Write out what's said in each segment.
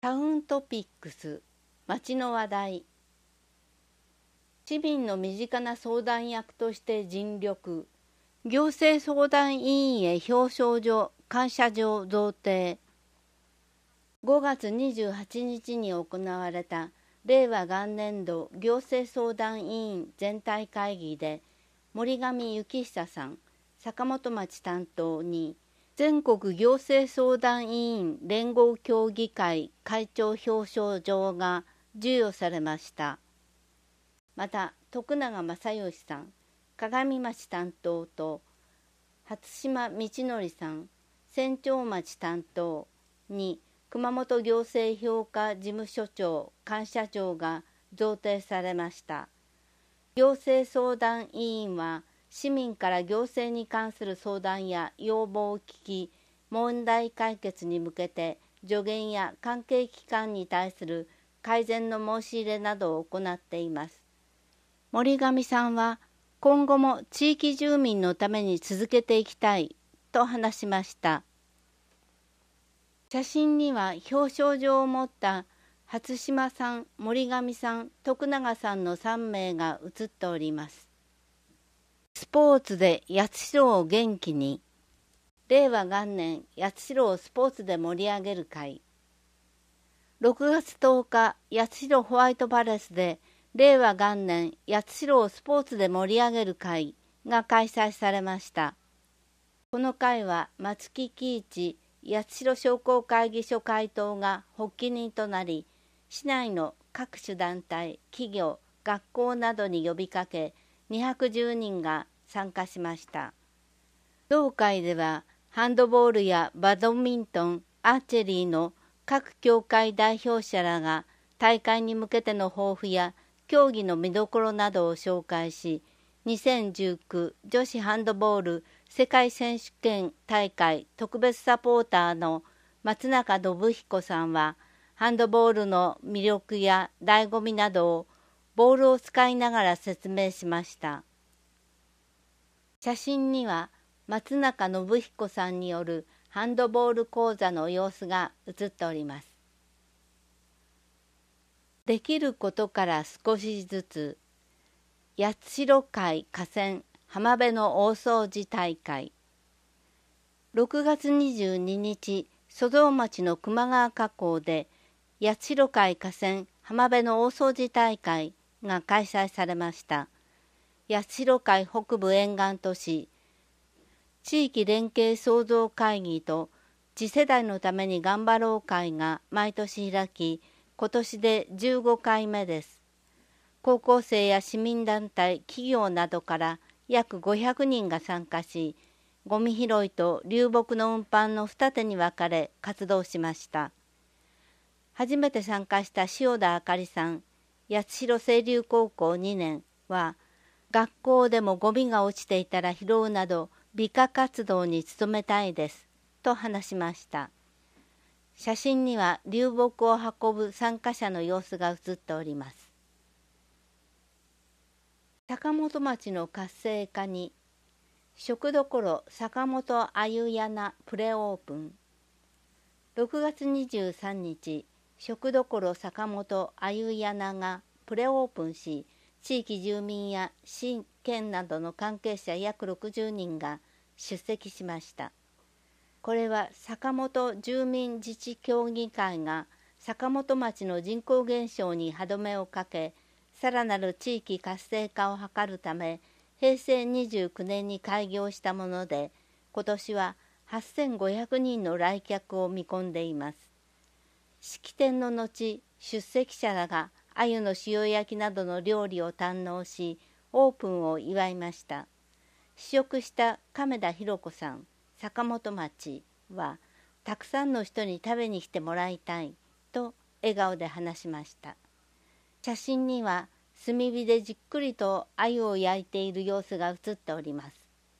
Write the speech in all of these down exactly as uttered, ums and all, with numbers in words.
タウントピックス、町の話題。市民の身近な相談役として尽力。行政相談委員へ表彰状、感謝状贈呈。ごがつにじゅうはちにちに行われた令和元年度行政相談委員全体会議で、森上幸久さん、坂本町担当に、全国行政相談委員連合協議会会長表彰状が授与されました。また、徳永正義さん、鏡町担当と、初島道則さん、船長町担当に、熊本行政評価事務所長感謝状が贈呈されました。行政相談委員は、市民から行政に関する相談や要望を聞き、問題解決に向けて助言や関係機関に対する改善の申し入れなどを行っています。森上さんは、今後も地域住民のために続けていきたいと話しました。写真には表彰状を持った初島さん、森上さん、徳永さんのさんめいが写っております。スポーツで八代を元気に。令和元年八代をスポーツで盛り上げる会。ろくがつとおか、八代ホワイトパレスで令和元年八代をスポーツで盛り上げる会が開催されました。この会は松木喜一八代商工会議所会頭が発起人となり、市内の各種団体、企業、学校などに呼びかけ、にひゃくじゅうにんが参加しました。同会では、ハンドボールやバドミントン、アーチェリーの各協会代表者らが大会に向けての抱負や競技の見どころなどを紹介し、にせんじゅうきゅう女子ハンドボール世界選手権大会特別サポーターの松中信彦さんは、ハンドボールの魅力や醍醐味などをボールを使いながら説明しました。写真には松中信彦さんによるハンドボール講座の様子が写っております。できることから少しずつ、八代海河川浜辺の大掃除大会。ろくがつにじゅうににち、曽造町の球磨川河口で八代海河川浜辺の大掃除大会が開催されました。八代海北部沿岸都市地域連携創造会議と次世代のために頑張ろう会が毎年開き、今年でじゅうごかいめです。高校生や市民団体、企業などから約ごひゃくにんが参加し、ゴミ拾いと流木の運搬の二手に分かれ活動しました。初めて参加した塩田あかりさん、八代清流高校にねんは、学校でもゴミが落ちていたら拾うなど美化活動に努めたいですと話しました。写真には流木を運ぶ参加者の様子が写っております。坂本町の活性化に、食どころ坂本あゆやなプレオープン。ろくがつにじゅうさんにち、食どころ坂本あゆやながプレオープンし、地域住民や市県などの関係者約ろくじゅうにんが出席しました。これは坂本住民自治協議会が坂本町の人口減少に歯止めをかけ、さらなる地域活性化を図るため、へいせいにじゅうきゅうねんに開業したもので、今年ははっせんごひゃくにんの来客を見込んでいます。式典の後、出席者らが鮎の塩焼きなどの料理を堪能し、オープンを祝いました。試食した亀田博子さん、坂本町は、たくさんの人に食べに来てもらいたいと笑顔で話しました。写真には炭火でじっくりと鮎を焼いている様子が写っております。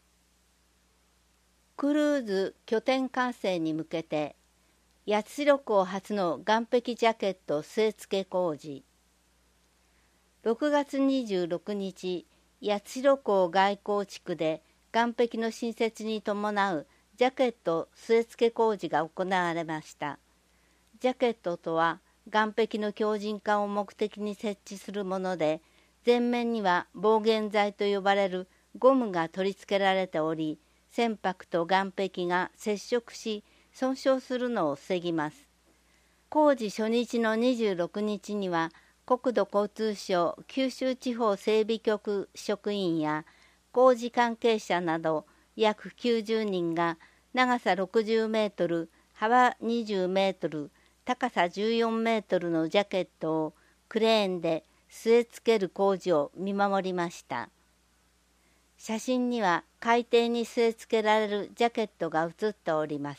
クルーズ拠点完成に向けて、八代港初の岸壁ジャケット据え付け工事。ろくがつにじゅうろくにち、八代港外港地区で岸壁の新設に伴うジャケット据え付け工事が行われました。 ジャケットとは岸壁の強靭化を目的に設置するもので、前面には防舷材と呼ばれるゴムが取り付けられており、船舶と岸壁が接触し損傷するのを防ぎます。工事初日のにじゅうろくにちには、国土交通省九州地方整備局職員や工事関係者など約きゅうじゅうにんが長さろくじゅうメートル、幅にじゅうメートル、高さじゅうよんメートルのジャケットをクレーンで据え付ける工事を見守りました。写真には海底に据え付けられるジャケットが写っております。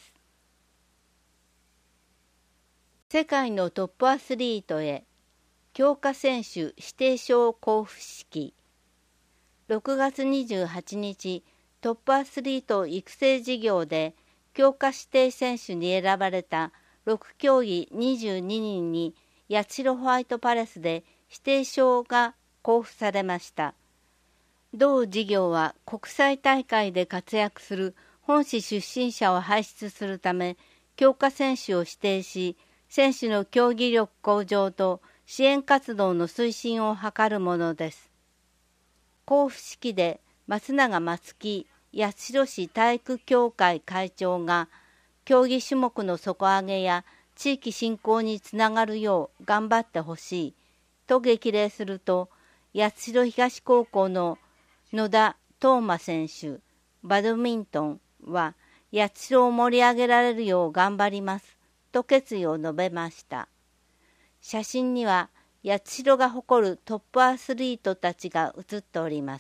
世界のトップアスリートへ強化選手指定証交付式。ろくがつにじゅうはちにち、トップアスリート育成事業で強化指定選手に選ばれたろくきょうぎにじゅうににんに八代ホワイトパレスで指定証が交付されました。同事業は国際大会で活躍する本市出身者を輩出するため、強化選手を指定し、選手の競技力向上と支援活動の推進を図るものです。交付式で松永松木八代市体育協会会長が、競技種目の底上げや地域振興につながるよう頑張ってほしいと激励すると、八代東高校の野田東馬選手、バドミントンは八代を盛り上げられるよう頑張りますと決意を述べました。写真には八代が誇るトップアスリートたちが写っております。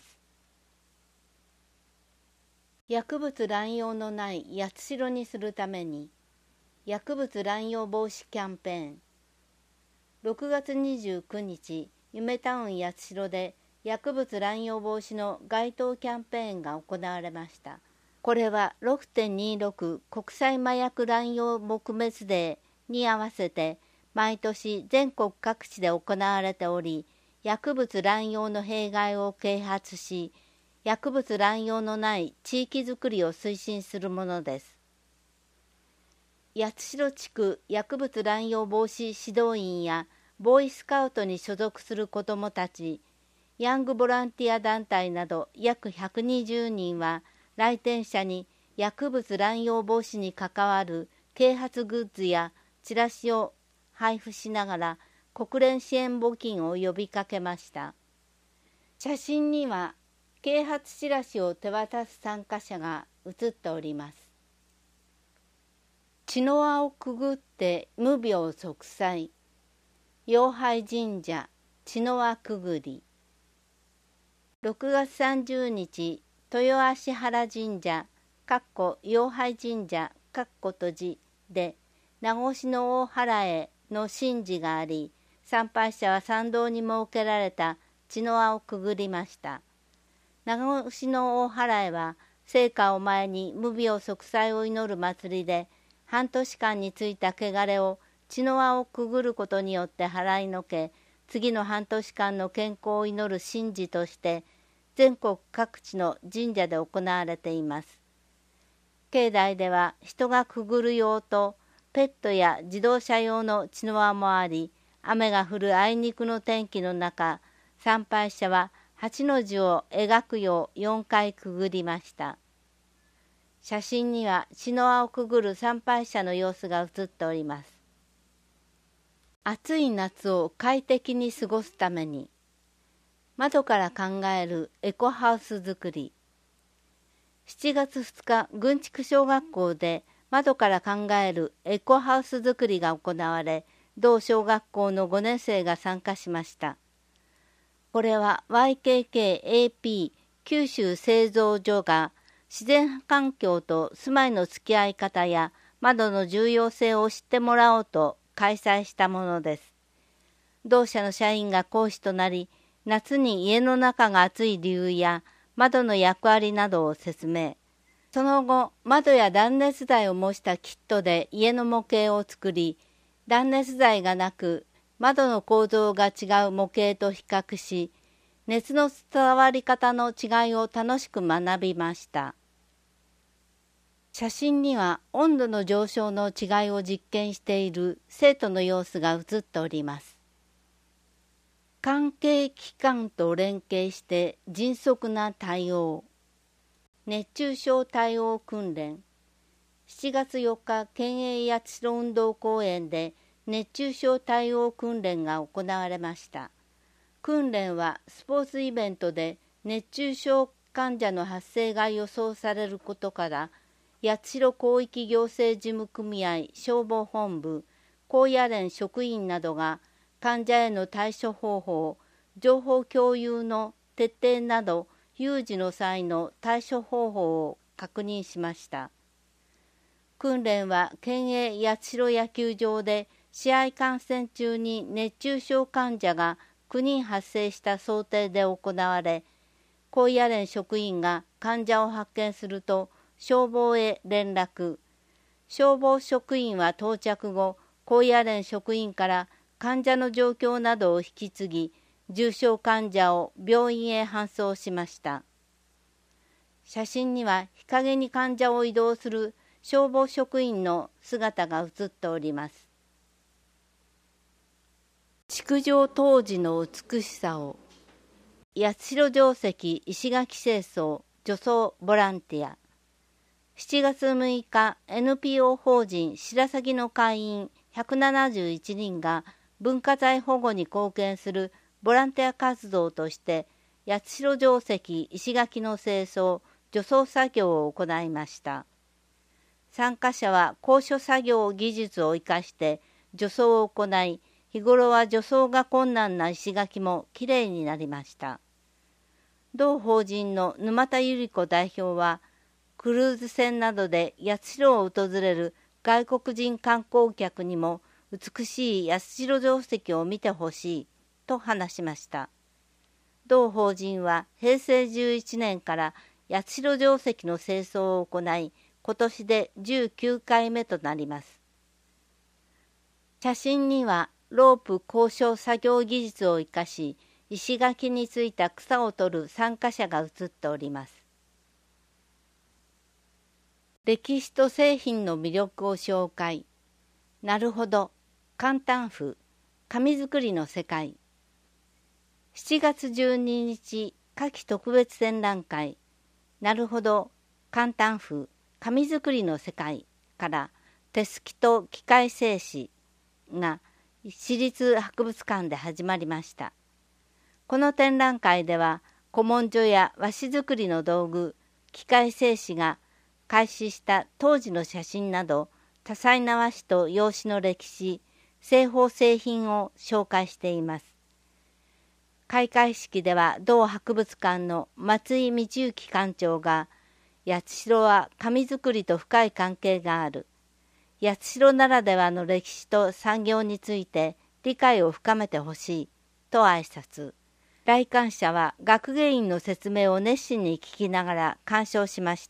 薬物乱用のない八代にするために薬物乱用防止キャンペーン。ろくがつにじゅうくにち、夢タウン八代で薬物乱用防止の街頭キャンペーンが行われました。これは ろくてんにじゅうろく 国際麻薬乱用撲滅デーに合わせて毎年全国各地で行われており、薬物乱用の弊害を啓発し、薬物乱用のない地域づくりを推進するものです。八代地区薬物乱用防止指導員やボーイスカウトに所属する子どもたち、ヤングボランティア団体など約ひゃくにじゅうにんは来店者に薬物乱用防止に関わる啓発グッズやチラシを配布しながら国連支援募金を呼びかけました。写真には啓発チラシを手渡す参加者が写っております。血の輪をくぐって無病息災、妖拝神社血の輪くぐり。ろくがつさんじゅうにち、豊足原神社妖拝神社閉じで名越の大原への神事があり、参拝者は参道に設けられた血の輪をくぐりました。名越の大原へは聖火を前に無病息災を祈る祭りで、半年間についた汚れを血の輪をくぐることによって払いのけ、次の半年間の健康を祈る神事として全国各地の神社で行われています。境内では人がくぐる用とペットや自動車用の血の輪もあり、雨が降るあいにくの天気の中、参拝者は八の字を描くようよんかいくぐりました。写真には血の輪をくぐる参拝者の様子が写っております。暑い夏を快適に過ごすために窓から考えるエコハウス作り。しちがつふつか、郡築小学校で窓から考えるエコハウス作りが行われ、同小学校のごねんせいが参加しました。これは ワイケーケーエーピー 九州製造所が自然環境と住まいの付き合い方や窓の重要性を知ってもらおうと開催したものです。同社の社員が講師となり、夏に家の中が暑い理由や窓の役割などを説明。その後、窓や断熱材を模したキットで家の模型を作り、断熱材がなく窓の構造が違う模型と比較し、熱の伝わり方の違いを楽しく学びました。 写真には温度の上昇の違いを実験している生徒の様子が写っております。関係機関と連携して迅速な対応。熱中症対応訓練。しちがつよっか、県営八代運動公園で熱中症対応訓練が行われました。訓練はスポーツイベントで熱中症患者の発生が予想されることから、八代広域行政事務組合消防本部、高野連職員などが患者への対処方法、情報共有の徹底など有事の際の対処方法を確認しました。訓練は県営八代野球場で試合観戦中に熱中症患者がきゅうにん発生した想定で行われ、高野連職員が患者を発見すると消防へ連絡。消防職員は到着後、高野連職員から患者の状況などを引き継ぎ、重症患者を病院へ搬送しました。写真には日陰に患者を移動する消防職員の姿が写っております。築城当時の美しさを。八代城跡石垣清掃除草ボランティア。しちがつむいか、エヌピーオー 法人白鷺の会員ひゃくななじゅういちにんが文化財保護に貢献するボランティア活動として、八代城跡石垣の清掃除草作業を行いました。参加者は高所作業技術を生かして除草を行い、日頃は除草が困難な石垣もきれいになりました。同法人の沼田百合子代表は、クルーズ船などで八代を訪れる外国人観光客にも美しい八代城跡を見てほしいと話しました。同法人はへいせいじゅういちねんから八代城跡の清掃を行い、今年でじゅうきゅうかいめとなります。写真にはロープ交渉作業技術を生かし、石垣についた草を取る参加者が写っております。歴史と製品の魅力を紹介。なるほど、簡単譜、紙作りの世界。しちがつじゅうににち、夏季特別展覧会。なるほど、簡単譜、紙作りの世界から手すきと機械製紙が市立博物館で始まりました。この展覧会では古文書や和紙作りの道具、機械製紙が開始した当時の写真など多彩な和紙と洋紙の歴史、製法製品を紹介しています。開会式では同博物館の松井道之館長が、八代は紙作りと深い関係がある。八代ならではの歴史と産業について理解を深めてほしいと挨拶。来館者は学芸員の説明を熱心に聞きながら鑑賞しました。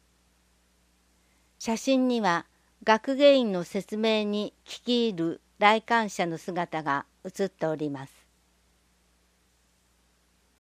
写真には学芸員の説明に聞き入る来館者の姿が写っております。